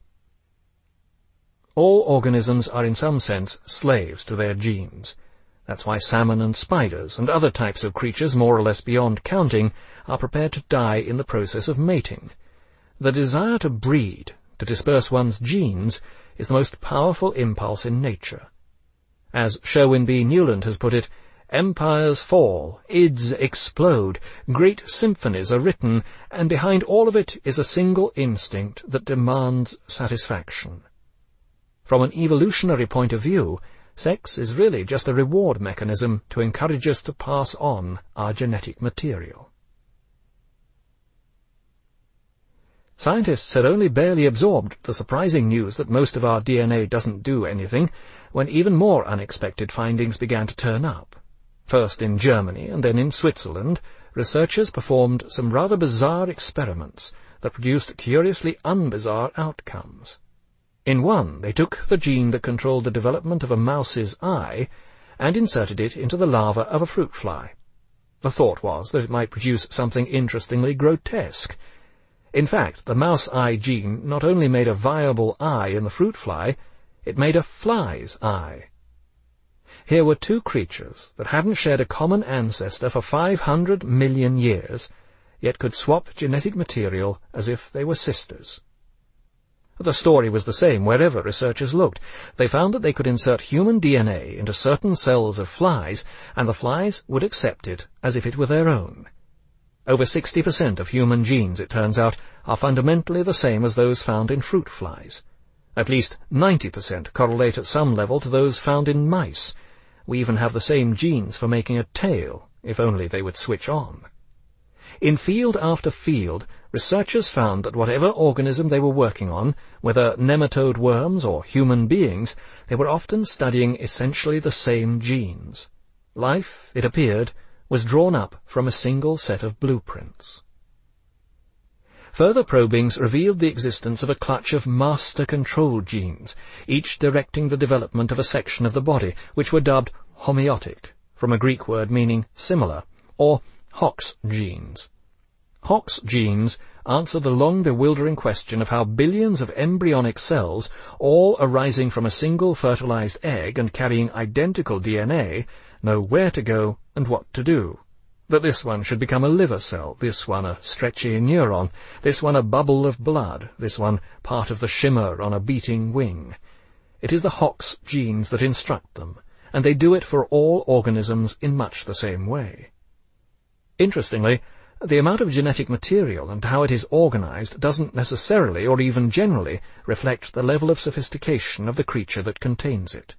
All organisms are in some sense slaves to their genes. That's why salmon and spiders and other types of creatures more or less beyond counting are prepared to die in the process of mating. The desire to breed, to disperse one's genes, is the most powerful impulse in nature. As Sherwin B. Newland has put it, empires fall, ids explode, great symphonies are written, and behind all of it is a single instinct that demands satisfaction. From an evolutionary point of view, sex is really just a reward mechanism to encourage us to pass on our genetic material. Scientists had only barely absorbed the surprising news that most of our DNA doesn't do anything when even more unexpected findings began to turn up. First in Germany and then in Switzerland, researchers performed some rather bizarre experiments that produced curiously unbizarre outcomes. In one, they took the gene that controlled the development of a mouse's eye and inserted it into the larva of a fruit fly. The thought was that it might produce something interestingly grotesque. In fact, the mouse eye gene not only made a viable eye in the fruit fly, it made a fly's eye. Here were 2 creatures that hadn't shared a common ancestor for 500 million years, yet could swap genetic material as if they were sisters. The story was the same wherever researchers looked. They found that they could insert human DNA into certain cells of flies, and the flies would accept it as if it were their own. Over 60% of human genes, it turns out, are fundamentally the same as those found in fruit flies. At least 90% correlate at some level to those found in mice. We even have the same genes for making a tail, if only they would switch on. In field after field, researchers found that whatever organism they were working on, whether nematode worms or human beings, they were often studying essentially the same genes. Life, it appeared, was drawn up from a single set of blueprints. Further probings revealed the existence of a clutch of master control genes, each directing the development of a section of the body, which were dubbed homeotic, from a Greek word meaning similar, or Hox genes. Hox genes answer the long bewildering question of how billions of embryonic cells, all arising from a single fertilized egg and carrying identical DNA, know where to go and what to do. That this one should become a liver cell, this one a stretchy neuron, this one a bubble of blood, this one part of the shimmer on a beating wing. It is the Hox genes that instruct them, and they do it for all organisms in much the same way. Interestingly, the amount of genetic material and how it is organized doesn't necessarily, or even generally, reflect the level of sophistication of the creature that contains it.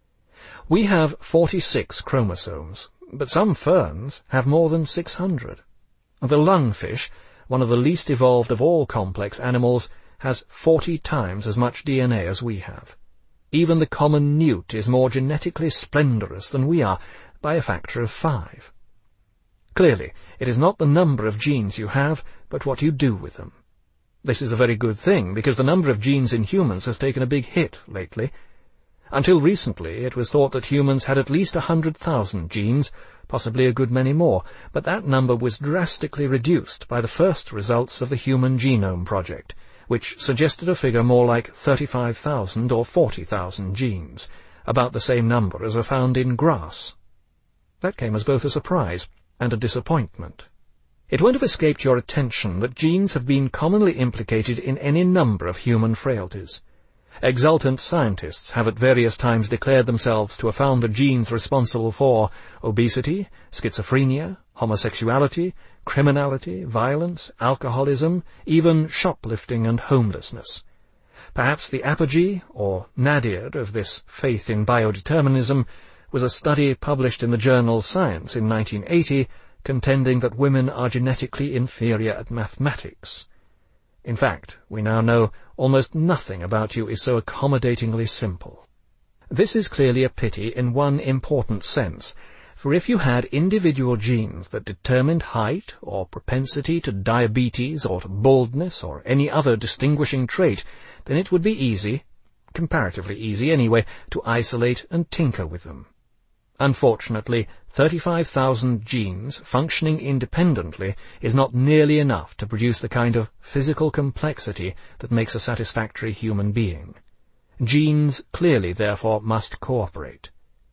We have 46 chromosomes, but some ferns have more than 600. The lungfish, one of the least evolved of all complex animals, has 40 times as much DNA as we have. Even the common newt is more genetically splendorous than we are, by a factor of 5. Clearly, it is not the number of genes you have, but what you do with them. This is a very good thing, because the number of genes in humans has taken a big hit lately. Until recently, it was thought that humans had at least 100,000 genes, possibly a good many more, but that number was drastically reduced by the first results of the Human Genome Project, which suggested a figure more like 35,000 or 40,000 genes, about the same number as are found in grass. That came as both a surprise and a disappointment. It won't have escaped your attention that genes have been commonly implicated in any number of human frailties. Exultant scientists have at various times declared themselves to have found the genes responsible for obesity, schizophrenia, homosexuality, criminality, violence, alcoholism, even shoplifting and homelessness. Perhaps the apogee, or nadir, of this faith in biodeterminism was a study published in the journal Science in 1980, contending that women are genetically inferior at mathematics. In fact, we now know almost nothing about you is so accommodatingly simple. This is clearly a pity in one important sense, for if you had individual genes that determined height or propensity to diabetes or to baldness or any other distinguishing trait, then it would be easy, comparatively easy anyway, to isolate and tinker with them. Unfortunately, 35,000 genes functioning independently is not nearly enough to produce the kind of physical complexity that makes a satisfactory human being. Genes clearly, therefore, must cooperate.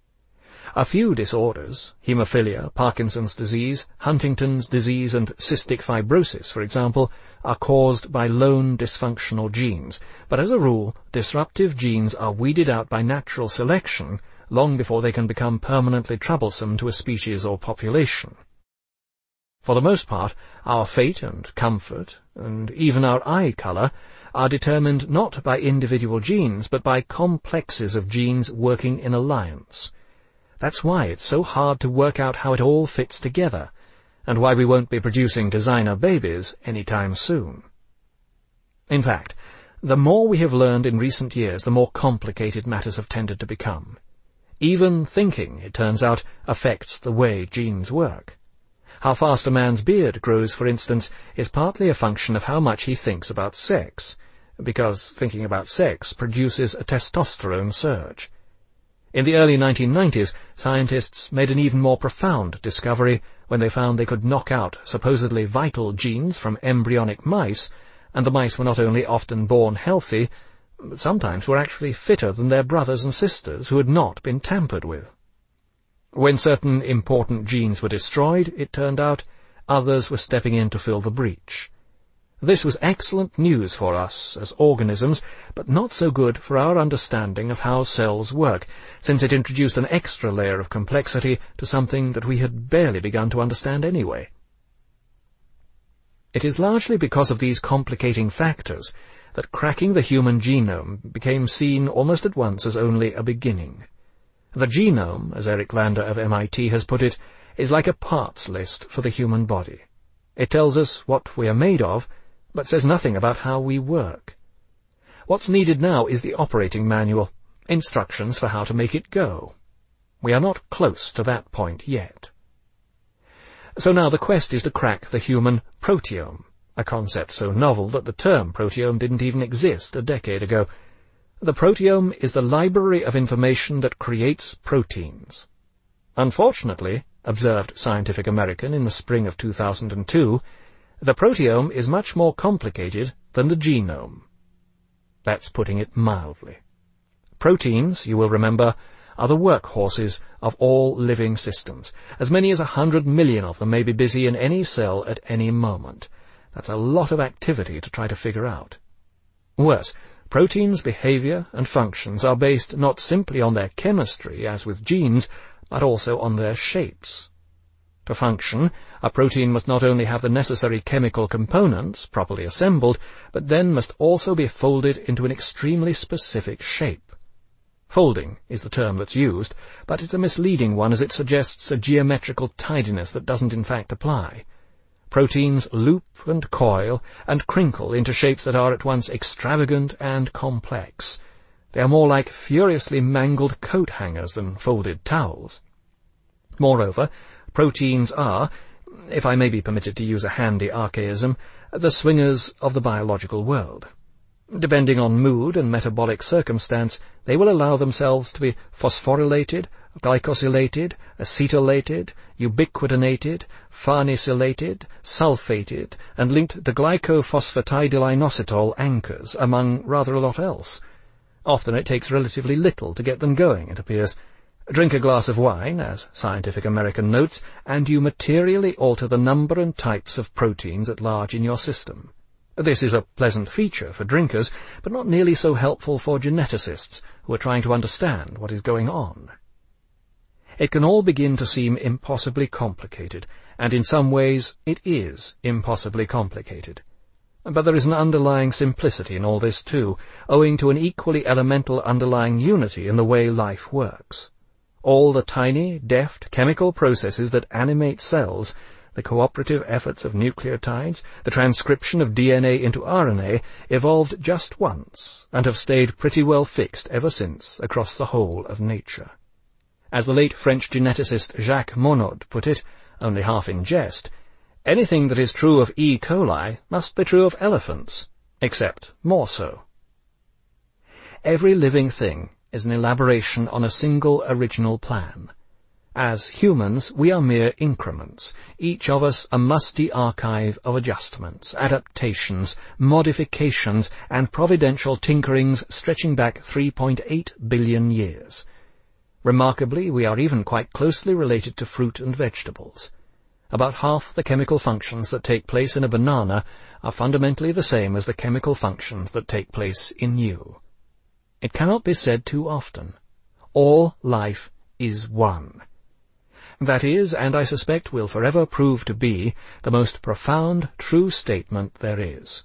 A few disorders, hemophilia, Parkinson's disease, Huntington's disease, and cystic fibrosis, for example, are caused by lone dysfunctional genes, but as a rule, disruptive genes are weeded out by natural selection long before they can become permanently troublesome to a species or population. For the most part, our fate and comfort, and even our eye color, are determined not by individual genes, but by complexes of genes working in alliance. That's why it's so hard to work out how it all fits together, and why we won't be producing designer babies any time soon. In fact, the more we have learned in recent years, the more complicated matters have tended to become. Even thinking, it turns out, affects the way genes work. How fast a man's beard grows, for instance, is partly a function of how much he thinks about sex, because thinking about sex produces a testosterone surge. In the early 1990s, scientists made an even more profound discovery when they found they could knock out supposedly vital genes from embryonic mice, and the mice were not only often born healthy, but sometimes were actually fitter than their brothers and sisters who had not been tampered with. When certain important genes were destroyed, it turned out, others were stepping in to fill the breach. This was excellent news for us as organisms, but not so good for our understanding of how cells work, since it introduced an extra layer of complexity to something that we had barely begun to understand anyway. It is largely because of these complicating factors that cracking the human genome became seen almost at once as only a beginning. The genome, as Eric Lander of MIT has put it, is like a parts list for the human body. It tells us what we are made of, but says nothing about how we work. What's needed now is the operating manual, instructions for how to make it go. We are not close to that point yet. So now the quest is to crack the human proteome, a concept so novel that the term proteome didn't even exist a decade ago. The proteome is the library of information that creates proteins. Unfortunately, observed Scientific American in the spring of 2002, The proteome is much more complicated than the genome. That's putting it mildly. Proteins, you will remember, are the workhorses of all living systems. As many as 100 million of them may be busy in any cell at any moment. That's a lot of activity to try to figure out. Worse, proteins' behavior and functions are based not simply on their chemistry, as with genes, but also on their shapes. To function, a protein must not only have the necessary chemical components properly assembled, but then must also be folded into an extremely specific shape. Folding is the term that's used, but it's a misleading one as it suggests a geometrical tidiness that doesn't in fact apply. Proteins loop and coil and crinkle into shapes that are at once extravagant and complex. They are more like furiously mangled coat hangers than folded towels. Moreover, proteins are, if I may be permitted to use a handy archaism, the swingers of the biological world. Depending on mood and metabolic circumstance, they will allow themselves to be phosphorylated, glycosylated, acetylated, ubiquitinated, farnesylated, sulfated, and linked to glycophosphatidylainositol anchors, among rather a lot else. Often it takes relatively little to get them going, it appears. Drink a glass of wine, as Scientific American notes, and you materially alter the number and types of proteins at large in your system. This is a pleasant feature for drinkers, but not nearly so helpful for geneticists who are trying to understand what is going on. It can all begin to seem impossibly complicated, and in some ways it is impossibly complicated. But there is an underlying simplicity in all this too, owing to an equally elemental underlying unity in the way life works. All the tiny, deft chemical processes that animate cells, the cooperative efforts of nucleotides, the transcription of DNA into RNA, evolved just once, and have stayed pretty well fixed ever since across the whole of nature. As the late French geneticist Jacques Monod put it, only half in jest, anything that is true of E. coli must be true of elephants, except more so. Every living thing is an elaboration on a single original plan. As humans, we are mere increments, each of us a musty archive of adjustments, adaptations, modifications, and providential tinkerings stretching back 3.8 billion years. Remarkably, we are even quite closely related to fruit and vegetables. About half the chemical functions that take place in a banana are fundamentally the same as the chemical functions that take place in you. It cannot be said too often. All life is one. That is, and I suspect will forever prove to be, the most profound true statement there is.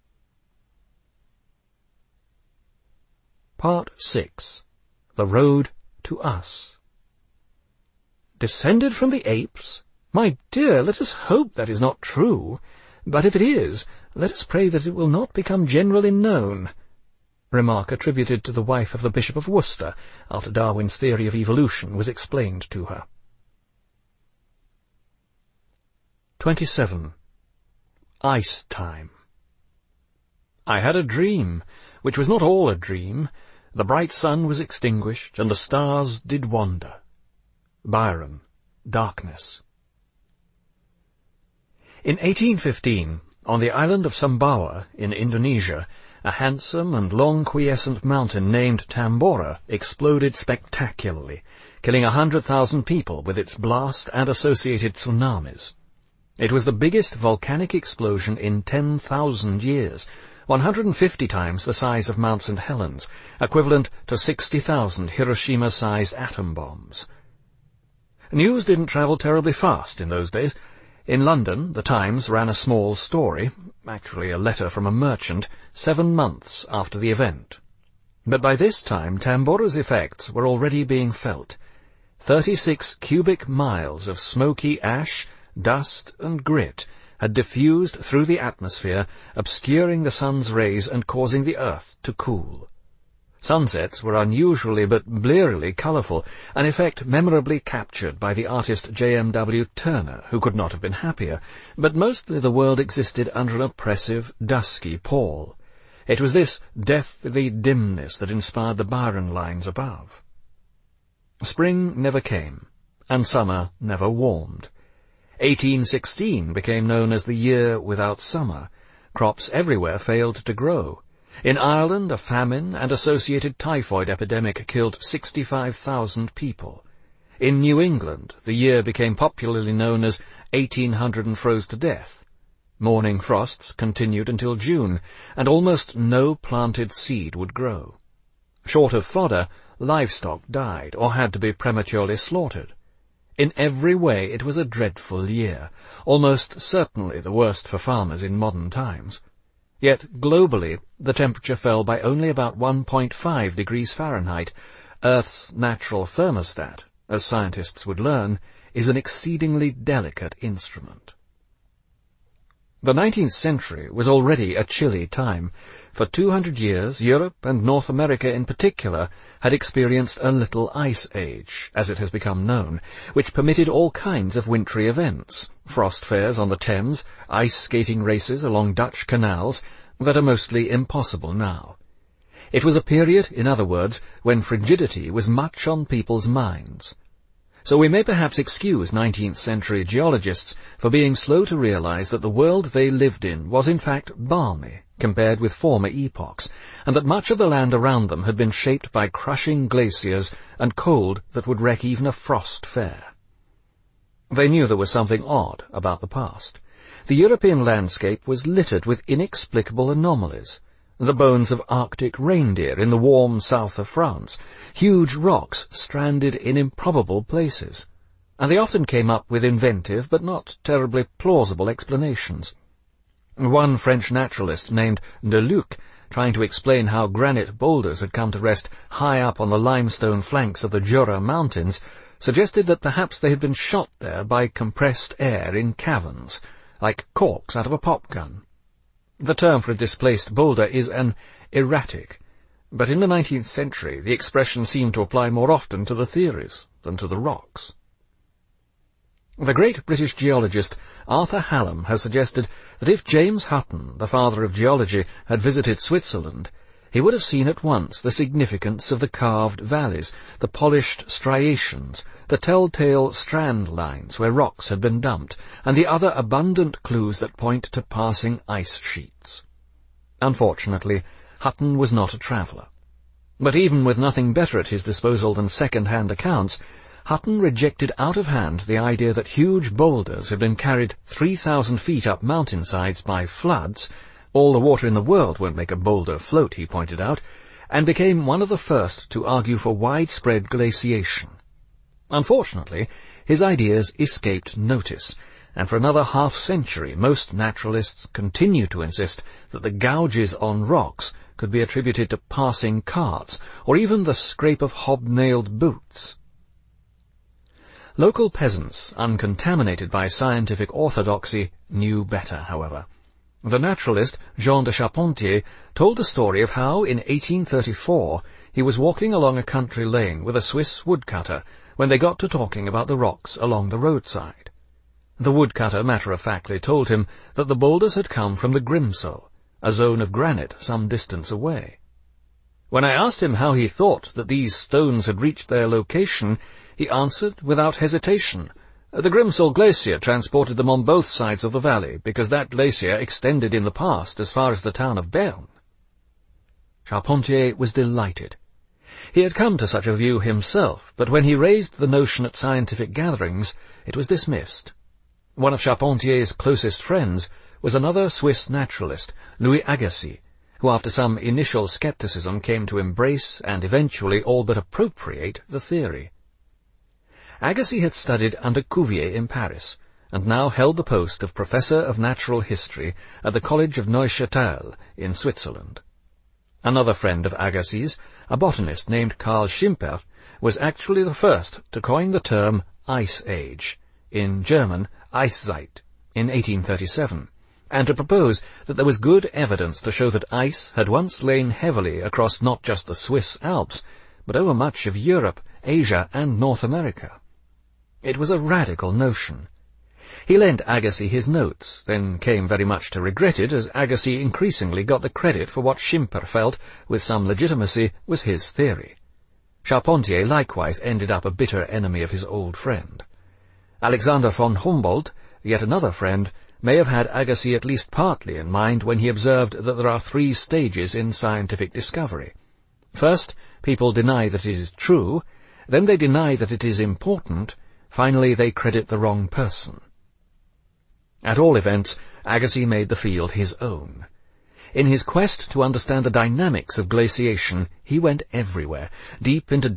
Part 6. The Road to Us. Descended from the apes? My dear, let us hope that is not true. But if it is, let us pray that it will not become generally known. Remark attributed to the wife of the Bishop of Worcester, after Darwin's theory of evolution was explained to her. 27. Ice Time. I had a dream, which was not all a dream. The bright sun was extinguished, and the stars did wander. Byron, Darkness. In 1815, on the island of Sumbawa in Indonesia, a handsome and long quiescent mountain named Tambora exploded spectacularly, killing 100,000 people with its blast and associated tsunamis. It was the biggest volcanic explosion in 10,000 years, 150 times the size of Mount St. Helens, equivalent to 60,000 Hiroshima-sized atom bombs. News didn't travel terribly fast in those days. In London, the Times ran a small story, actually a letter from a merchant, 7 months after the event. But by this time, Tambora's effects were already being felt. 36 cubic miles of smoky ash, dust, and grit had diffused through the atmosphere, obscuring the sun's rays and causing the earth to cool. Sunsets were unusually but blearily colourful, an effect memorably captured by the artist J.M.W. Turner, who could not have been happier, but mostly the world existed under an oppressive, dusky pall. It was this deathly dimness that inspired the Byron lines above. Spring never came, and summer never warmed. 1816 became known as the year without summer. Crops everywhere failed to grow. In Ireland, a famine and associated typhoid epidemic killed 65,000 people. In New England, the year became popularly known as 1800 and froze to death. Morning frosts continued until June, and almost no planted seed would grow. Short of fodder, livestock died or had to be prematurely slaughtered. In every way it was a dreadful year, almost certainly the worst for farmers in modern times. Yet globally, the temperature fell by only about 1.5 degrees Fahrenheit. Earth's natural thermostat, as scientists would learn, is an exceedingly delicate instrument. The 19th century was already a chilly time. For 200 years, Europe, and North America in particular, had experienced a little ice age, as it has become known, which permitted all kinds of wintry events, frost fairs on the Thames, ice skating races along Dutch canals, that are mostly impossible now. It was a period, in other words, when frigidity was much on people's minds. So we may perhaps excuse 19th century geologists for being slow to realize that the world they lived in was in fact balmy compared with former epochs, and that much of the land around them had been shaped by crushing glaciers and cold that would wreck even a frost fair. They knew there was something odd about the past. The European landscape was littered with inexplicable anomalies. The bones of Arctic reindeer in the warm south of France, huge rocks stranded in improbable places, and they often came up with inventive but not terribly plausible explanations. One French naturalist named De Luc, trying to explain how granite boulders had come to rest high up on the limestone flanks of the Jura Mountains, suggested that perhaps they had been shot there by compressed air in caverns, like corks out of a pop gun. The term for a displaced boulder is an erratic, but in the 19th century the expression seemed to apply more often to the theories than to the rocks. The great British geologist Arthur Hallam has suggested that if James Hutton, the father of geology, had visited Switzerland, he would have seen at once the significance of the carved valleys, the polished striations, the telltale strand lines where rocks had been dumped, and the other abundant clues that point to passing ice sheets. Unfortunately, Hutton was not a traveller. But even with nothing better at his disposal than second-hand accounts, Hutton rejected out of hand the idea that huge boulders had been carried 3,000 feet up mountainsides by floods. All the water in the world won't make a boulder float, he pointed out, and became one of the first to argue for widespread glaciation. Unfortunately, his ideas escaped notice, and for another half-century most naturalists continue to insist that the gouges on rocks could be attributed to passing carts, or even the scrape of hobnailed boots. Local peasants, uncontaminated by scientific orthodoxy, knew better, however. The naturalist Jean de Charpentier told the story of how, in 1834, he was walking along a country lane with a Swiss woodcutter when they got to talking about the rocks along the roadside. The woodcutter matter-of-factly told him that the boulders had come from the Grimsel, a zone of granite some distance away. When I asked him how he thought that these stones had reached their location, he answered without hesitation, "The Grimsel Glacier transported them on both sides of the valley, because that glacier extended in the past as far as the town of Bern." Charpentier was delighted. He had come to such a view himself, but when he raised the notion at scientific gatherings, it was dismissed. One of Charpentier's closest friends was another Swiss naturalist, Louis Agassiz, who after some initial skepticism came to embrace and eventually all but appropriate the theory. Agassiz had studied under Cuvier in Paris, and now held the post of Professor of Natural History at the College of Neuchâtel in Switzerland. Another friend of Agassiz's, a botanist named Carl Schimper, was actually the first to coin the term Ice Age, in German Eiszeit, in 1837, and to propose that there was good evidence to show that ice had once lain heavily across not just the Swiss Alps, but over much of Europe, Asia, and North America. It was a radical notion. He lent Agassiz his notes, then came very much to regret it, as Agassiz increasingly got the credit for what Schimper felt, with some legitimacy, was his theory. Charpentier likewise ended up a bitter enemy of his old friend. Alexander von Humboldt, Yet another friend may have had Agassiz at least partly in mind when he observed that there are 3 stages in scientific discovery. First, people deny that it is true, then they deny that it is important, finally they credit the wrong person. At all events, Agassiz made the field his own. In his quest to understand the dynamics of glaciation, he went everywhere, deep into